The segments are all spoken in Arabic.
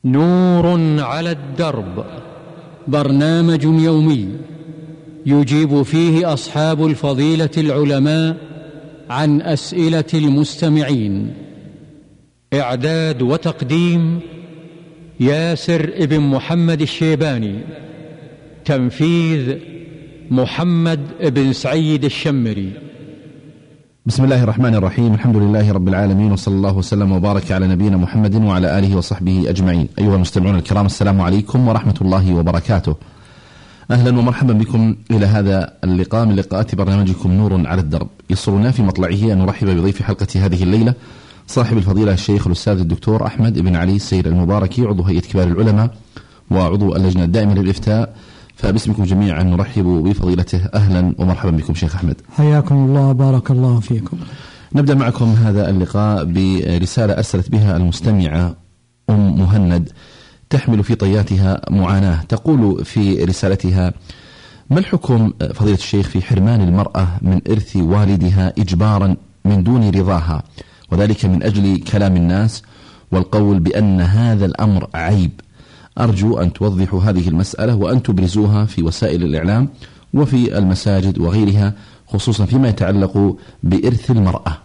نور على الدرب، برنامج يومي يجيب فيه أصحاب الفضيلة العلماء عن أسئلة المستمعين. إعداد وتقديم ياسر ابن محمد الشيباني، تنفيذ محمد بن سعيد الشمري. بسم الله الرحمن الرحيم، الحمد لله رب العالمين، وصلى الله وسلم وبارك على نبينا محمد وعلى آله وصحبه أجمعين. أيها المستمعون الكرام، السلام عليكم ورحمة الله وبركاته. أهلا ومرحبا بكم إلى هذا اللقاء من لقاءات برنامجكم نور على الدرب. يسرنا في مطلعه أن نرحب بضيف حلقة هذه الليلة صاحب الفضيلة الشيخ الأستاذ الدكتور أحمد بن علي السير المباركي، عضو هيئة كبار العلماء وعضو اللجنة الدائمة للإفتاء. فباسمكم جميعا نرحب بفضيلته. أهلا ومرحبا بكم شيخ أحمد. حياكم الله، بارك الله فيكم. نبدأ معكم هذا اللقاء برسالة أرسلت بها المستمعة أم مهند تحمل في طياتها معاناة. تقول في رسالتها: ما الحكم فضيلة الشيخ في حرمان المرأة من إرث والدها إجبارا من دون رضاها، وذلك من أجل كلام الناس والقول بأن هذا الأمر عيب؟ أرجو أن توضحوا هذه المسألة وأن تبرزوها في وسائل الإعلام وفي المساجد وغيرها، خصوصا فيما يتعلق بإرث المرأة.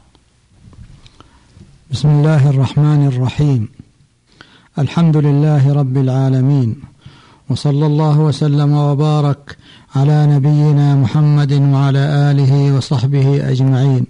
بسم الله الرحمن الرحيم، الحمد لله رب العالمين، وصلى الله وسلم وبارك على نبينا محمد وعلى آله وصحبه أجمعين.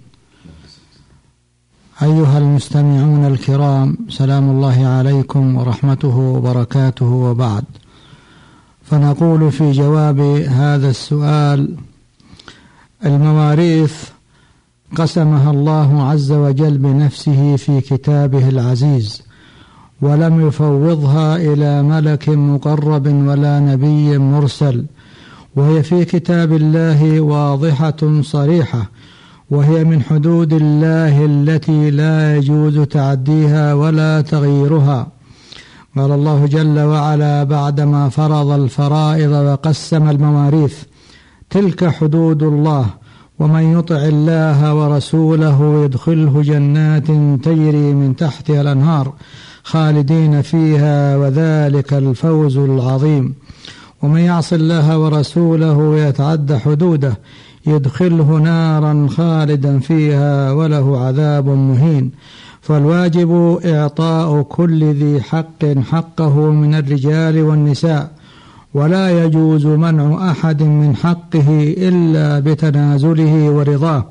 أيها المستمعون الكرام، سلام الله عليكم ورحمته وبركاته، وبعد. فنقول في جواب هذا السؤال: المواريث قسمها الله عز وجل بنفسه في كتابه العزيز، ولم يفوضها إلى ملك مقرب ولا نبي مرسل، وهي في كتاب الله واضحة صريحة، وهي من حدود الله التي لا يجوز تعديها ولا تغييرها. قال الله جل وعلا بعدما فرض الفرائض وقسم المواريث: تلك حدود الله، ومن يطع الله ورسوله يدخله جنات تجري من تحتها الأنهار خالدين فيها وذلك الفوز العظيم. ومن يعص الله ورسوله ويتعد حدوده يدخله نارا خالدا فيها وله عذاب مهين. فالواجب إعطاء كل ذي حق حقه من الرجال والنساء، ولا يجوز منع أحد من حقه إلا بتنازله ورضاه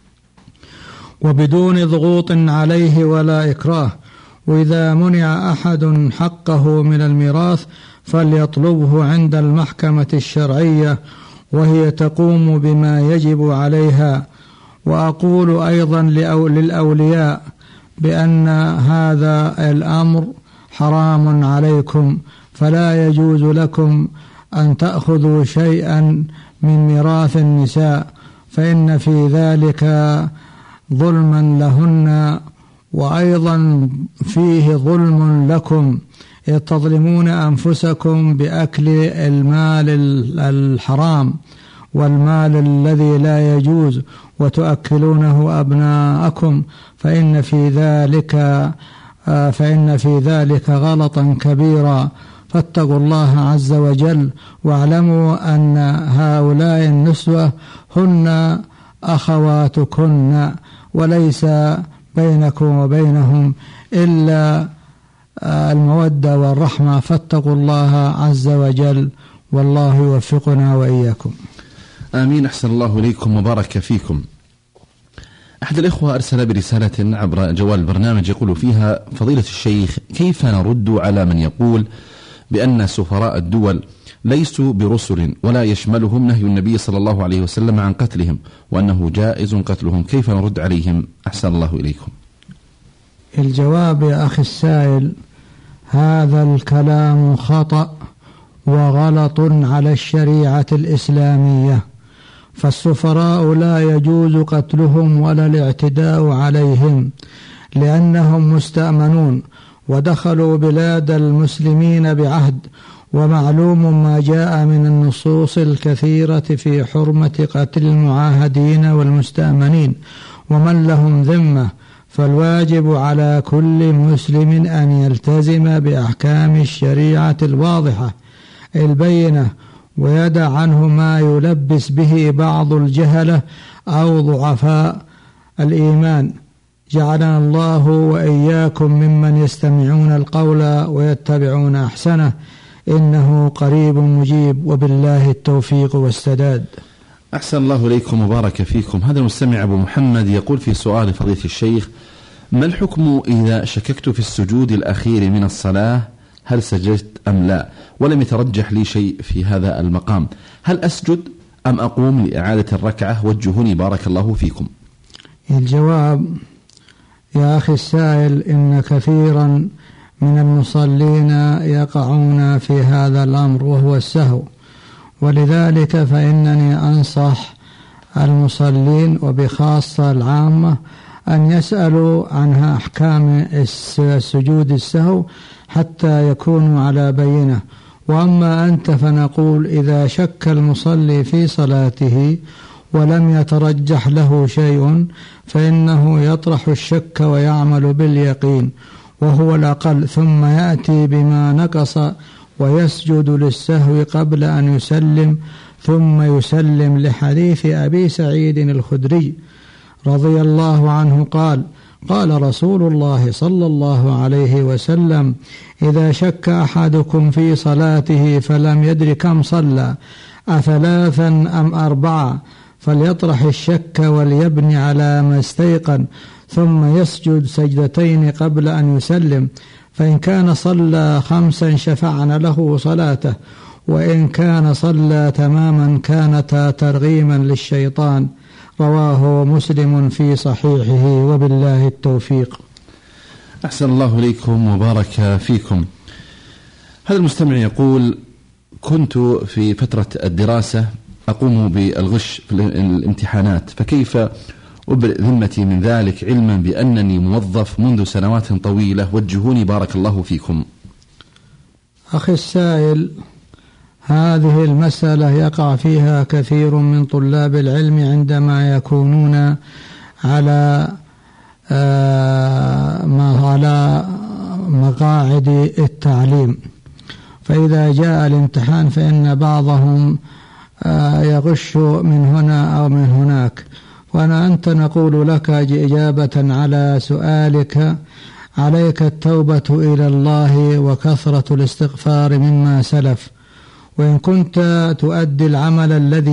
وبدون ضغوط عليه ولا إكراه. وإذا منع أحد حقه من الميراث فليطلبه عند المحكمة الشرعية، وهي تقوم بما يجب عليها. وأقول أيضا للأولياء بأن هذا الأمر حرام عليكم، فلا يجوز لكم أن تأخذوا شيئا من ميراث النساء، فإن في ذلك ظلما لهن، وأيضا فيه ظلم لكم، إذ تظلمون أنفسكم بأكل المال الحرام والمال الذي لا يجوز، وتؤكلونه أبناءكم، فإن في ذلك غلطا كبيرا. فاتقوا الله عز وجل، واعلموا أن هؤلاء النسوة هن أخواتكن، وليس بينكم وبينهم إلا المودة والرحمة. فاتقوا الله عز وجل، والله يوفقنا وإياكم. آمين. أحسن الله إليكم وبارك فيكم. أحد الإخوة أرسل برسالة عبر جوال البرنامج يقول فيها: فضيلة الشيخ، كيف نرد على من يقول بأن سفراء الدول ليسوا برسل ولا يشملهم نهي النبي صلى الله عليه وسلم عن قتلهم، وأنه جائز قتلهم؟ كيف نرد عليهم؟ أحسن الله إليكم. الجواب يا أخي السائل: هذا الكلام خطأ وغلط على الشريعة الإسلامية، فالسفراء لا يجوز قتلهم ولا الاعتداء عليهم، لأنهم مستأمنون ودخلوا بلاد المسلمين بعهد، ومعلوم ما جاء من النصوص الكثيرة في حرمة قتل المعاهدين والمستأمنين ومن لهم ذمة، فالواجب على كل مسلم أن يلتزم بأحكام الشريعة الواضحة البينة، ويدع عنه ما يلبس به بعض الجهلة أو ضعفاء الإيمان. جعلنا الله وإياكم ممن يستمعون القول ويتبعون أحسنه، إنه قريب مجيب، وبالله التوفيق والسداد. أحسن الله إليكم وبارك فيكم. هذا المستمع أبو محمد يقول في سؤال فضيلة الشيخ: ما الحكم إذا شككت في السجود الأخير من الصلاة هل سجدت أم لا، ولم يترجح لي شيء في هذا المقام، هل أسجد أم أقوم لإعادة الركعة؟ وجهوني بارك الله فيكم. الجواب: يا أخي السائل، إن كثيرا من المصلين يقعون في هذا الأمر وهو السهو، ولذلك فإنني أنصح المصلين وبخاصة العامة أن يسألوا عنها أحكام السجود السهو حتى يكونوا على بينة. وأما أنت فنقول: إذا شك المصلي في صلاته ولم يترجح له شيء فإنه يطرح الشك ويعمل باليقين وهو الأقل، ثم يأتي بما نقص ويسجد للسهو قبل أن يسلم، ثم يسلم، لحديث أبي سعيد الخدري رضي الله عنه قال: قال رسول الله صلى الله عليه وسلم: إذا شك أحدكم في صلاته فلم يدر كم صلى أثلاثا أم أربعة فليطرح الشك وليبني على ما استيقن، ثم يسجد سجدتين قبل أن يسلم، فإن كان صلى 5 شفعنا له صلاته، وإن كان صلى تماما كانتا ترغيما للشيطان. رواه مسلم في صحيحه، وبالله التوفيق. أحسن الله إليكم وبارك فيكم. هذا المستمع يقول: كنت في فترة الدراسة أقوم بالغش في الامتحانات، فكيف أبرئ ذمتي من ذلك، علما بأنني موظف منذ سنوات طويلة؟ وجهوني بارك الله فيكم. أخي السائل، هذه المسألة يقع فيها كثير من طلاب العلم عندما يكونون على مقاعد التعليم، فإذا جاء الامتحان فإن بعضهم يغش من هنا أو من هناك. أنت نقول لك إجابة على سؤالك: عليك التوبة إلى الله وكثرة الاستغفار مما سلف، وإن كنت تؤدي العمل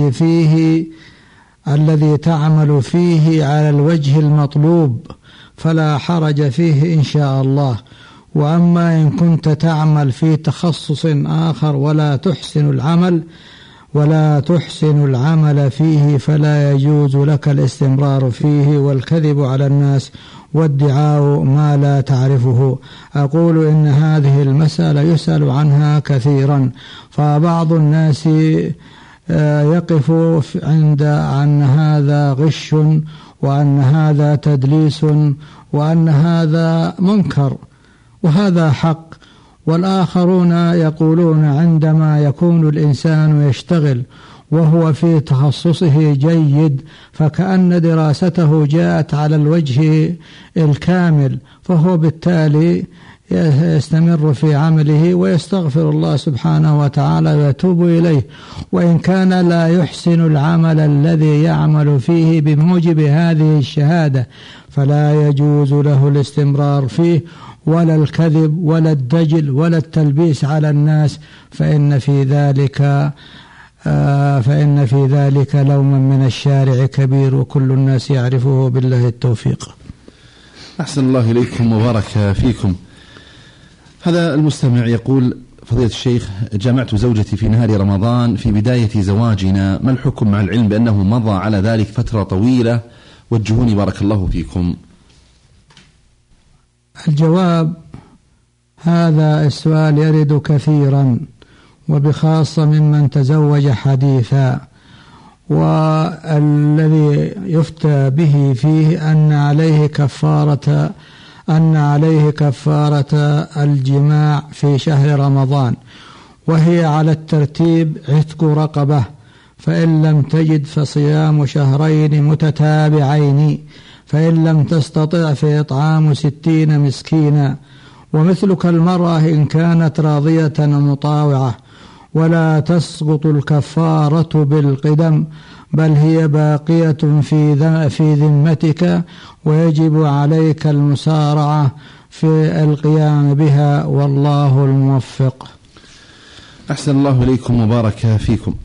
الذي تعمل فيه على الوجه المطلوب فلا حرج فيه إن شاء الله. وأما إن كنت تعمل في تخصص آخر ولا تحسن العمل فيه فلا يجوز لك الاستمرار فيه والكذب على الناس وادعاء ما لا تعرفه. أقول إن هذه المسألة يسأل عنها كثيرا، فبعض الناس يقف عند أن هذا غش وأن هذا تدليس وأن هذا منكر، وهذا حق. والآخرون يقولون عندما يكون الإنسان يشتغل وهو في تخصصه جيد فكأن دراسته جاءت على الوجه الكامل، فهو بالتالي يستمر في عمله ويستغفر الله سبحانه وتعالى ويتوب إليه. وإن كان لا يحسن العمل الذي يعمل فيه بموجب هذه الشهادة فلا يجوز له الاستمرار فيه، ولا الكذب ولا الدجل ولا التلبيس على الناس، فإن في ذلك لوما من الشارع كبير وكل الناس يعرفه، بالله التوفيق. أحسن الله إليكم وبارك فيكم. هذا المستمع يقول: فضيلة الشيخ، جامعت زوجتي في نهار رمضان في بداية زواجنا، ما الحكم مع العلم بأنه مضى على ذلك فترة طويلة؟ وجهوني بارك الله فيكم. الجواب: هذا السؤال يرد كثيرا، وبخاصة ممن تزوج حديثا، والذي يفتى به فيه أن عليه كفارة الجماع في شهر رمضان، وهي على الترتيب عتق رقبة، فإن لم تجد فصيام شهرين متتابعين، فإن لم تستطع فإطعام 60 مسكينا. ومثلك المرأة إن كانت راضية مطاوعة، ولا تسقط الكفارة بالقدم، بل هي باقية في ذمتك، ويجب عليك المسارعة في القيام بها، والله الموفق. أحسن الله إليكم وبارك فيكم.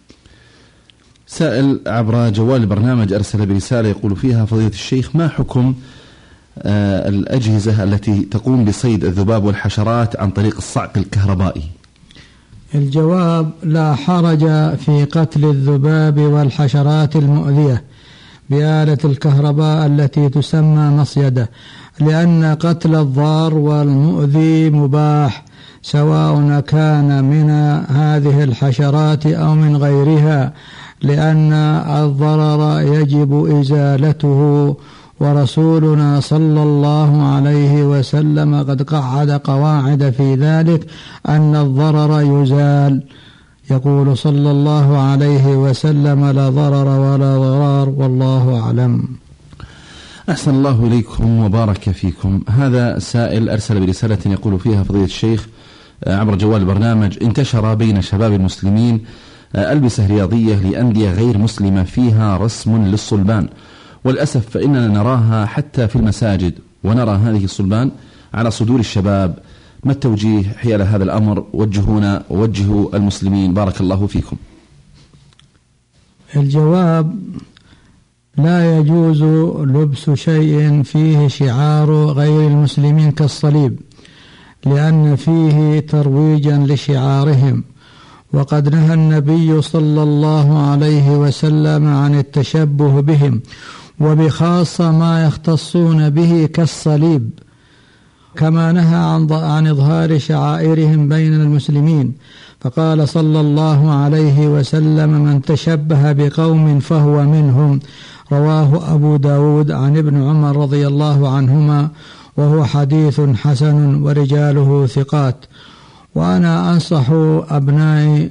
سائل عبر جوال البرنامج أرسل برسالة يقول فيها: فضيلة الشيخ، ما حكم الأجهزة التي تقوم بصيد الذباب والحشرات عن طريق الصعق الكهربائي؟ الجواب: لا حرج في قتل الذباب والحشرات المؤذية بآلة الكهرباء التي تسمى مصيدة، لأن قتل الضار والمؤذي مباح، سواء كان من هذه الحشرات أو من غيرها، لأن الضرر يجب إزالته، ورسولنا صلى الله عليه وسلم قد قعد قواعد في ذلك أن الضرر يزال. يقول صلى الله عليه وسلم: لا ضرر ولا ضرار، والله أعلم. أحسن الله إليكم وبارك فيكم. هذا سائل أرسل برسالة يقول فيها: فضيلة الشيخ، عبر جوال البرنامج، انتشر بين شباب المسلمين ألبسة رياضية لأندية غير مسلمة فيها رسم للصلبان، والأسف فإننا نراها حتى في المساجد، ونرى هذه الصلبان على صدور الشباب. ما التوجيه حيال هذا الأمر؟ وجهونا ووجهوا المسلمين، بارك الله فيكم. الجواب: لا يجوز لبس شيء فيه شعار غير المسلمين كالصليب، لأن فيه ترويجا لشعارهم، وقد نهى النبي صلى الله عليه وسلم عن التشبه بهم، وبخاصة ما يختصون به كالصليب، كما نهى عن إظهار شعائرهم بين المسلمين، فقال صلى الله عليه وسلم: من تشبه بقوم فهو منهم. رواه أبو داود عن ابن عمر رضي الله عنهما، وهو حديث حسن ورجاله ثقات. وأنا أنصح أبنائي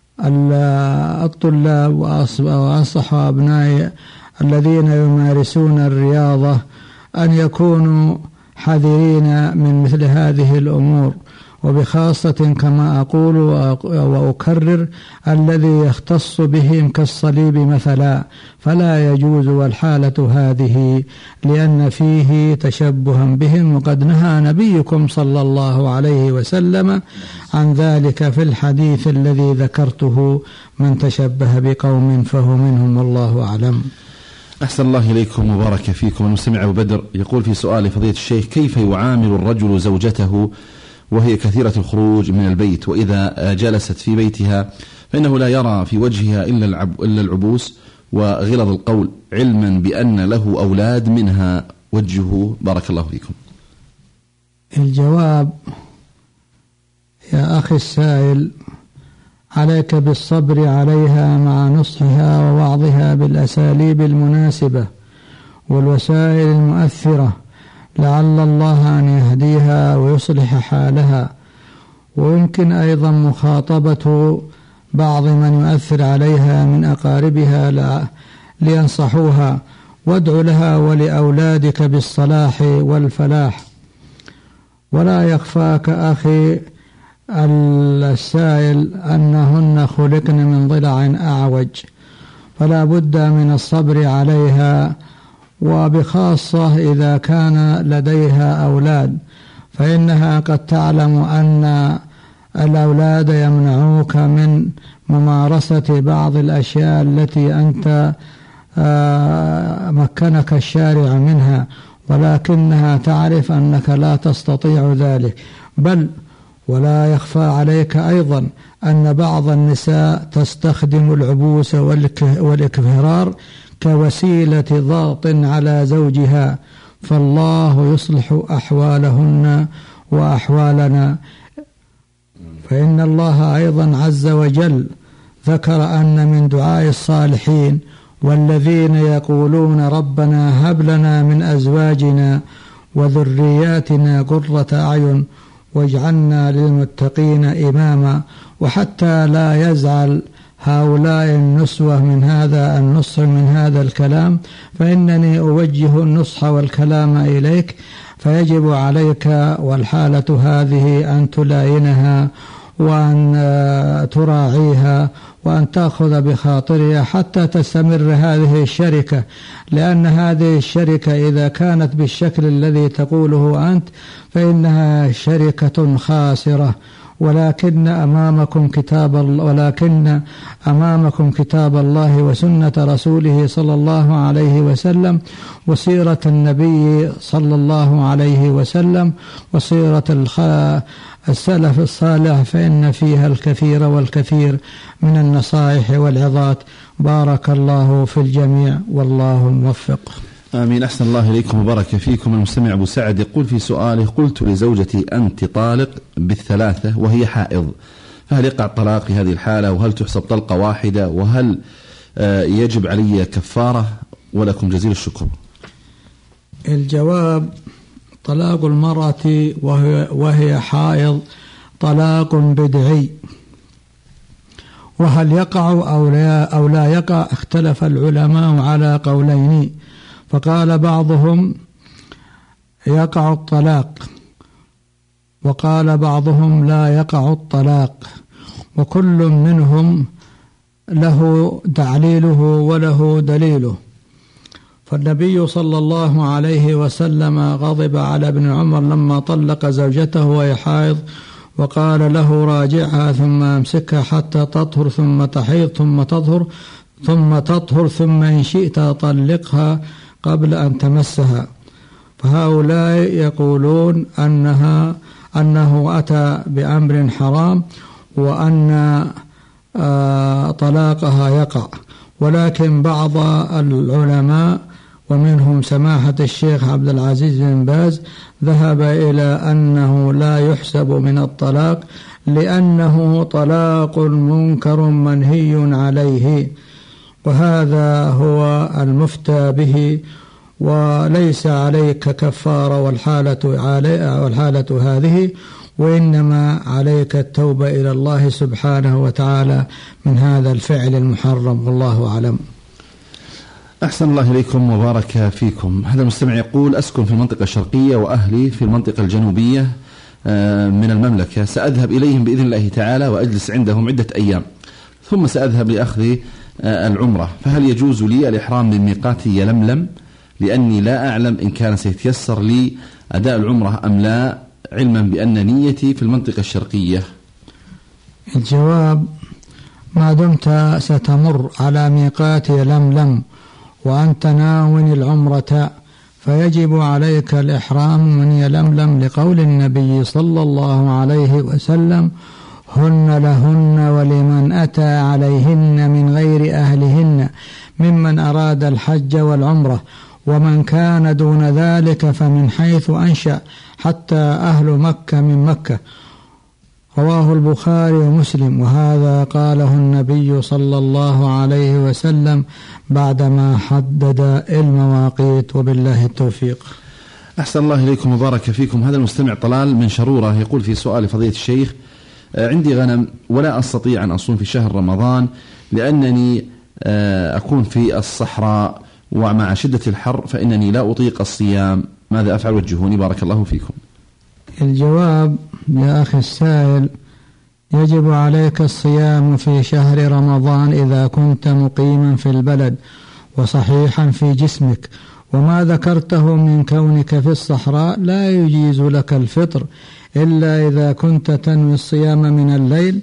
الطلاب وأنصح أبنائي الذين يمارسون الرياضة أن يكونوا حذرين من مثل هذه الأمور، وبخاصة كما أقول وأكرر الذي يختص بهم كالصليب مثلا، فلا يجوز والحالة هذه، لأن فيه تشبها بهم، وقد نهى نبيكم صلى الله عليه وسلم عن ذلك في الحديث الذي ذكرته: من تشبه بقوم فهو منهم، والله أعلم. أحسن الله إليكم وبارك فيكم. المستمع أبو بدر يقول في سؤال: فضيلة الشيخ، كيف يعامل الرجل زوجته وهي كثيرة الخروج من البيت، وإذا جلست في بيتها فإنه لا يرى في وجهها إلا العبوس وغلظ القول، علما بأن له أولاد منها؟ وجهه، بارك الله فيكم. الجواب: يا أخي السائل، عليك بالصبر عليها مع نصحها ووعظها بالأساليب المناسبة والوسائل المؤثرة، لعل الله أن يهديها ويصلح حالها. ويمكن أيضا مخاطبة بعض من يؤثر عليها من أقاربها لينصحوها، وادع لها ولأولادك بالصلاح والفلاح. ولا يخفاك أخي السائل أنهن خلقن من ضلع أعوج، فلا بد من الصبر عليها، وبخاصة إذا كان لديها أولاد، فإنها قد تعلم أن الأولاد يمنعوك من ممارسة بعض الأشياء التي أنت مكنك الشارع منها، ولكنها تعرف أنك لا تستطيع ذلك. بل ولا يخفى عليك أيضا أن بعض النساء تستخدم العبوس والإكفرار كوسيلة ضغط على زوجها، فالله يصلح أحوالهن وأحوالنا. فإن الله أيضا عز وجل ذكر أن من دعاء الصالحين: والذين يقولون ربنا هب لنا من أزواجنا وذرياتنا قرة أعين واجعلنا للمتقين إماما. وحتى لا يزعل هؤلاء النسوة من هذا النصح من هذا الكلام، فإنني أوجه النصح والكلام إليك، فيجب عليك والحالة هذه أن تلاينها وأن تراعيها وأن تأخذ بخاطرها حتى تستمر هذه الشركة، لأن هذه الشركة إذا كانت بالشكل الذي تقوله أنت فإنها شركة خاسرة. ولكن أمامكم كتاب الله وسنة رسوله صلى الله عليه وسلم وسيرة النبي صلى الله عليه وسلم وسيرة السلف الصالح، فإن فيها الكثير والكثير من النصائح والعظات. بارك الله في الجميع والله موفق. آمين. أحسن الله إليكم وبارك فيكم. المستمع أبو سعد يقول في سؤاله: قلت لزوجتي أنت طالق بالثلاثة وهي حائض، فهل يقع الطلاق في هذه الحالة؟ وهل تحسب طلقة واحدة؟ وهل يجب علي كفارة؟ ولكم جزيل الشكر. الجواب: طلاق المرأة وهي حائض طلاق بدعي، وهل يقع أو لا يقع اختلف العلماء على قولين، فقال بعضهم يقع الطلاق وقال بعضهم لا يقع الطلاق، وكل منهم له تعليله وله دليله. فالنبي صلى الله عليه وسلم غضب على ابن عمر لما طلق زوجته وهي حائض، وقال له: راجعها ثم امسكها حتى تطهر ثم تحيض ثم تطهر ثم إن شئت طلقها قبل أن تمسها. فهؤلاء يقولون أنه أتى بأمر حرام وأن طلاقها يقع، ولكن بعض العلماء ومنهم سماحة الشيخ عبد العزيز بن باز ذهب إلى أنه لا يحسب من الطلاق، لأنه طلاق منكر منهي عليه، وهذا هو المفتى به، وليس عليك كفارة والحالة هذه، وإنما عليك التوبة إلى الله سبحانه وتعالى من هذا الفعل المحرم، والله أعلم. أحسن الله إليكم وبارك فيكم. هذا المستمع يقول: أسكن في المنطقة الشرقية وأهلي في المنطقة الجنوبية من المملكة، سأذهب إليهم بإذن الله تعالى وأجلس عندهم عدة أيام، ثم سأذهب لأخذ العمرة، فهل يجوز لي الإحرام من ميقات يلملم؟ لأني لا أعلم إن كان سيتيسر لي أداء العمرة أم لا، علما بأن نيتي في المنطقة الشرقية. الجواب: ما دمت ستمر على ميقات يلملم وأنت ناوي العمرة فيجب عليك الإحرام من يلملم، لقول النبي صلى الله عليه وسلم: هن لهن ولمن أتى عليهن من غير أهلهن ممن أراد الحج والعمرة، ومن كان دون ذلك فمن حيث أنشأ حتى أهل مكة من مكة. رواه البخاري ومسلم، وهذا قاله النبي صلى الله عليه وسلم بعدما حدد المواقيت، وبالله التوفيق. أحسن الله إليكم وبارك فيكم. هذا المستمع طلال من شرورة يقول في سؤال فضيلة الشيخ: عندي غنم ولا أستطيع أن أصوم في شهر رمضان لأنني أكون في الصحراء ومع شدة الحر فإنني لا أطيق الصيام، ماذا أفعل؟ وجهوني بارك الله فيكم. الجواب: يا أخي السائل، يجب عليك الصيام في شهر رمضان إذا كنت مقيما في البلد وصحيحا في جسمك، وما ذكرته من كونك في الصحراء لا يجيز لك الفطر إلا إذا كنت تنوي الصيام من الليل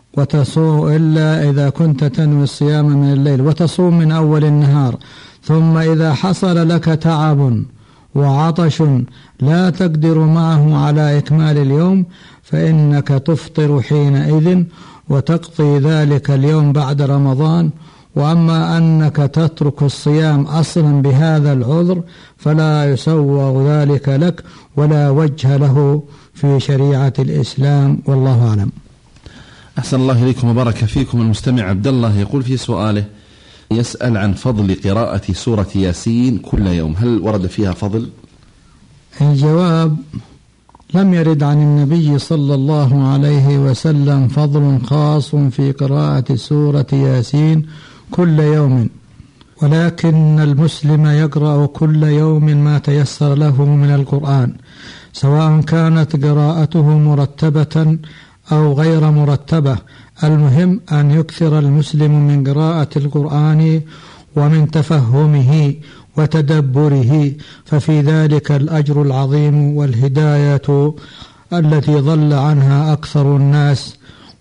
وتصوم من أول النهار، ثم إذا حصل لك تعب وعطش لا تقدر معه على إكمال اليوم فإنك تفطر حينئذ وتقضي ذلك اليوم بعد رمضان. وأما أنك تترك الصيام أصلا بهذا العذر فلا يسوغ ذلك لك ولا وجه له في شريعة الإسلام، والله أعلم. أحسن الله إليكم وبارك فيكم. المستمع عبد الله يقول في سؤاله، يسأل عن فضل قراءة سورة ياسين كل يوم، هل ورد فيها فضل؟ الجواب: لم يرد عن النبي صلى الله عليه وسلم فضل خاص في قراءة سورة ياسين كل يوم، ولكن المسلم يقرأ كل يوم ما تيسر له من القرآن، سواء كانت قراءته مرتبة أو غير مرتبة. المهم أن يكثر المسلم من قراءة القرآن ومن تفهمه وتدبره، ففي ذلك الأجر العظيم والهداية التي ضل عنها أكثر الناس.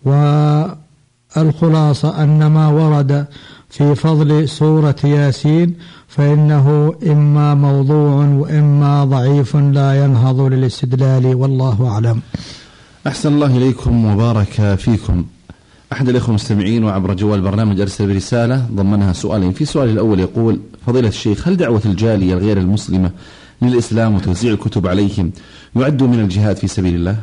والخلاصة أن ما ورد في فضل سورة ياسين فإنه إما موضوع وإما ضعيف لا ينهض للاستدلال، والله أعلم. أحسن الله إليكم وبارك فيكم. أحد الإخوة المستمعين وعبر جوال البرنامج أرسل برسالة ضمنها سؤالين. في سؤال الأول يقول: فضيلة الشيخ، هل دعوة الجالية الغير المسلمة للإسلام وتوزيع الكتب عليهم يعد من الجهاد في سبيل الله؟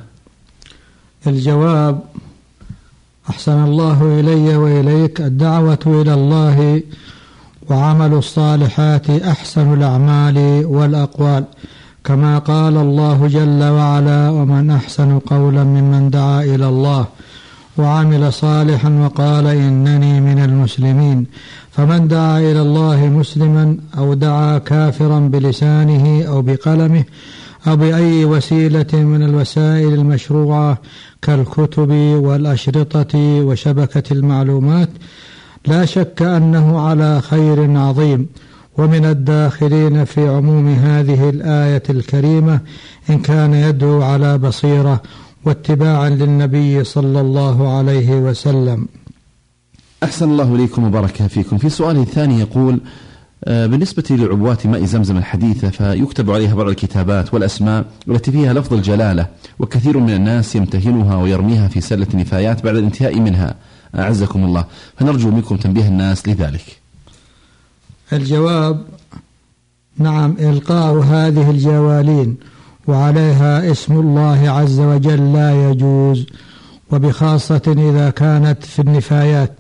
الجواب: أحسن الله إلي وإليك، الدعوة إلى الله وعمل الصالحات أحسن الأعمال والأقوال، كما قال الله جل وعلا: ومن أحسن قولا ممن دعا إلى الله وعمل صالحا وقال إنني من المسلمين. فمن دعا إلى الله مسلما أو دعا كافرا بلسانه أو بقلمه أو بأي وسيلة من الوسائل المشروعة كالكتب والأشرطة وشبكة المعلومات، لا شك أنه على خير عظيم، ومن الداخلين في عموم هذه الآية الكريمة إن كان يدعو على بصيرة واتباعا للنبي صلى الله عليه وسلم. أحسن الله إليكم وبارك فيكم. في سؤال الثاني يقول: بالنسبة لعبوات ماء زمزم الحديثة فيكتب عليها بعض الكتابات والأسماء التي فيها لفظ الجلالة، وكثير من الناس يمتهنها ويرميها في سلة النفايات بعد الانتهاء منها، أعزكم الله، فنرجو منكم تنبيه الناس لذلك. الجواب: نعم، إلقاء هذه الجوالين وعليها اسم الله عز وجل لا يجوز، وبخاصة إذا كانت في النفايات،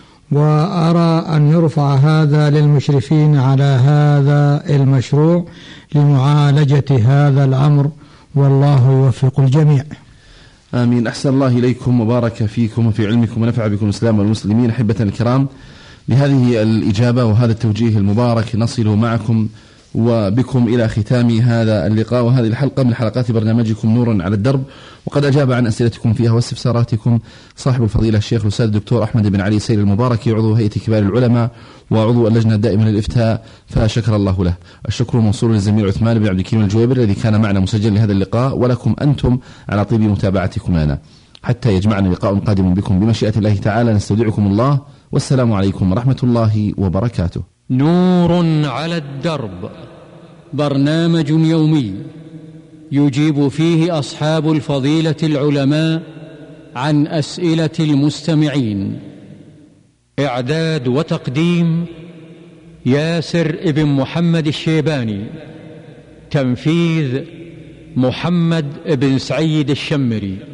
وأرى أن يرفع هذا للمشرفين على هذا المشروع لمعالجة هذا الأمر، والله يوفق الجميع. آمين. أحسن الله إليكم وبارك فيكم وفي علمكم ونفع بكم الإسلام والمسلمين. أحبة الكرام، بهذه الإجابة وهذا التوجيه المبارك نصل معكم وبكم إلى ختام هذا اللقاء وهذه الحلقة من حلقات برنامجكم نور على الدرب. وقد أجاب عن أسئلتكم فيها واستفساراتكم صاحب الفضيلة الشيخ الأستاذ الدكتور أحمد بن علي سير المبارك، عضو هيئة كبار العلماء وعضو اللجنة الدائمة للإفتاء، فشكر الله له. الشكر موصول للزميل عثمان بن عبد الكريم الجويبر الذي كان معنا مسجل لهذا اللقاء، ولكم أنتم على طيب متابعتكم لنا حتى يجمعنا لقاء قادم بكم بمشيئة الله تعالى. نستودعكم الله، والسلام عليكم ورحمة الله وبركاته. نور على الدرب، برنامج يومي يجيب فيه أصحاب الفضيلة العلماء عن أسئلة المستمعين. إعداد وتقديم ياسر ابن محمد الشيباني. تنفيذ محمد بن سعيد الشمري.